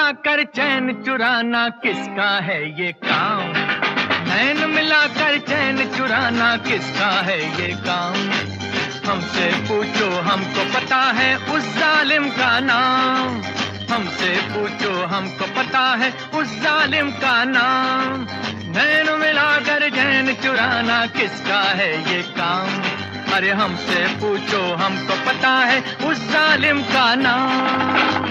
मिलाकर चैन चुराना किसका है ये काम? नैन मिलाकर चैन चुराना किसका है ये काम? हमसे पूछो हमको पता है उस जालिम का नाम। हमसे पूछो हमको पता है उस जालिम का नाम। नैन मिलाकर चैन चुराना किसका है ये काम? अरे हमसे पूछो हमको पता है उस जालिम का नाम।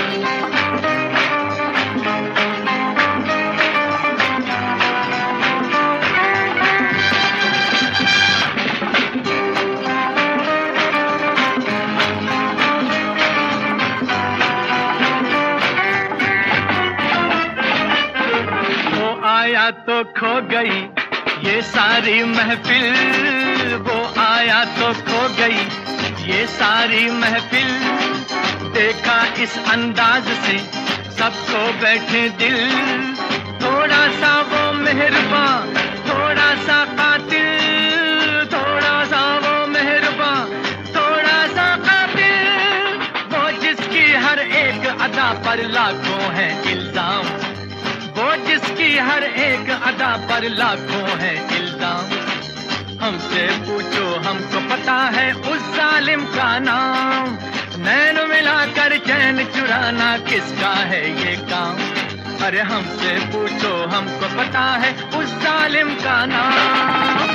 वो आया तो खो गई ये सारी महफिल। वो आया तो खो गई ये सारी महफिल। देखा इस अंदाज से सबको बैठे दिल। थोड़ा सा वो मेहरबान, थोड़ा सा कातिल। थोड़ा सा वो मेहरबान, थोड़ा सा कातिल। वो जिसकी हर एक अदा पर लाखों है इल्जाम। वो जिसकी हर एक अदा पर लाखों है इल्जाम। हमसे पूछो हमको पता है उस जालिम का नाम। नैन मिलाकर चैन चुराना किसका है ये काम? अरे हमसे पूछो हमको पता है उस जालिम का नाम।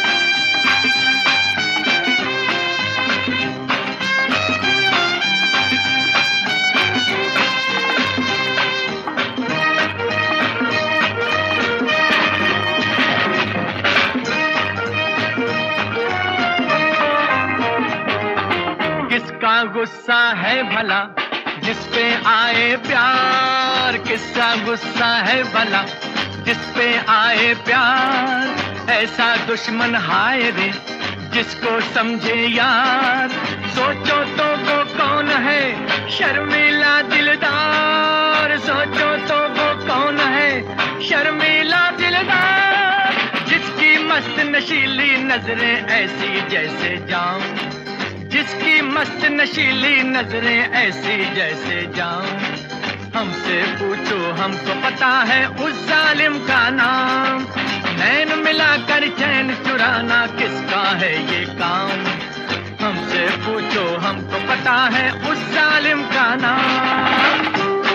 किसका गुस्सा है भला जिस पे आए प्यार? किसका गुस्सा है भला जिस पे आए प्यार? ऐसा दुश्मन हाय रे जिसको समझे यार। सोचो तो वो कौन है शर्मीला दिलदार। सोचो तो वो कौन है शर्मीला दिलदार। जिसकी मस्त नशीली नजरें ऐसी जैसे जाम। जिसकी मस्त नशीली नजरें ऐसी जैसे जाम। हमसे पूछो हमको पता है उस जालिम का नाम। नैन मिलाकर चैन चुराना किसका है ये काम? हमसे पूछो हमको पता है उस जालिम का नाम।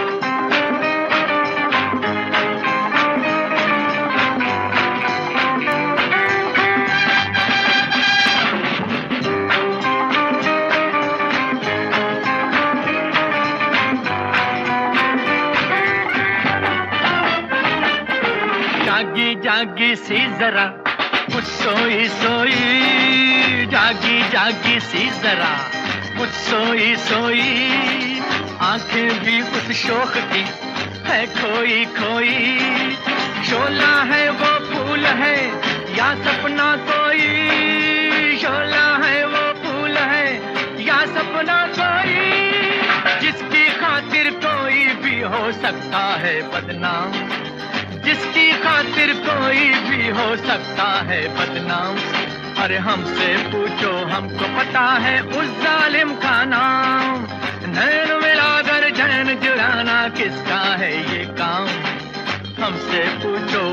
जागी जागी सी जरा कुछ सोई सोई। जागी जागी सी जरा कुछ सोई सोई। आंखें भी उस शोक की है खोई खोई। शोला है वो फूल है या सपना कोई? शोला है वो फूल है या सपना कोई? जिसकी खातिर कोई भी हो सकता है बदनाम। जिसकी खातिर कोई भी हो सकता है बदनाम। अरे हमसे पूछो हमको पता है उस जालिम का नाम। नैन मिलाकर चैन चुराना किसका है ये काम? हमसे पूछो